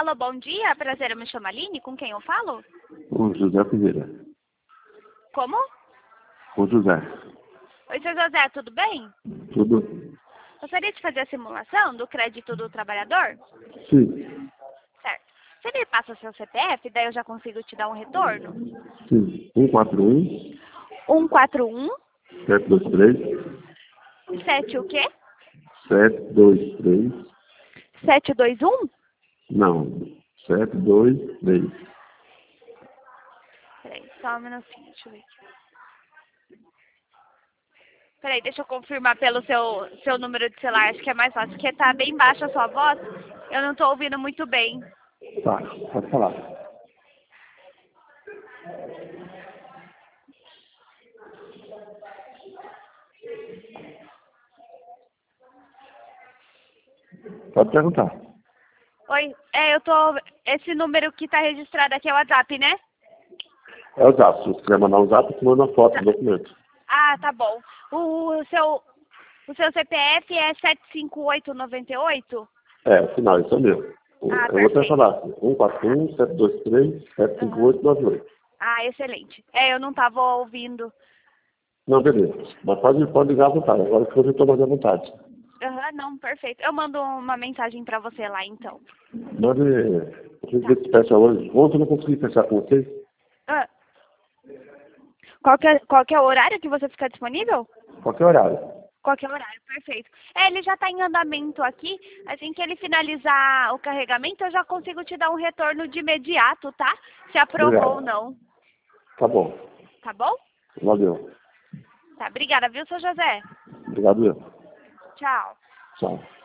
Alô, bom dia. Prazer, eu me chamo Aline. Com quem eu falo? O José Ferreira. Como? O José. Oi, seu José, tudo bem? Tudo? Gostaria de fazer a simulação do crédito do trabalhador? Sim. Certo. Você me passa seu CPF, daí eu já consigo te dar um retorno? Sim. 141 141 723 7 o quê? 723. 721? Não. 723. Peraí, só um minutinho, deixa eu ver aqui. Peraí, deixa eu confirmar pelo seu número de celular, acho que é mais fácil, porque tá bem baixa a sua voz, eu não tô ouvindo muito bem. Tá, pode falar. Pode perguntar. Oi, esse número que tá registrado aqui é o WhatsApp, né? É o zap. Se você quiser mandar um zap, você manda uma foto do documento. Ah, tá bom. O seu CPF é 75898? É, o final, isso é meu. Ah, Eu vou até perfeito. falar. 141 723 75898. Ah, excelente. Eu não tava ouvindo. Não, beleza. Mas pode ligar à vontade. Agora que eu estou mais à vontade. Aham, não, perfeito. Eu mando uma mensagem pra você lá, então. Mande. Vocês ver se fecha hoje. Ontem eu não consegui fechar com vocês. Ah, qual que é o horário que você fica disponível? Qualquer horário. Qualquer horário, perfeito. Ele já está em andamento aqui. Assim que ele finalizar o carregamento, eu já consigo te dar um retorno de imediato, tá? Se aprovou ou Obrigado. não. Tá bom. Tá bom? Valeu. Tá, obrigada, viu, seu José? Obrigado eu. Tchau. Tchau.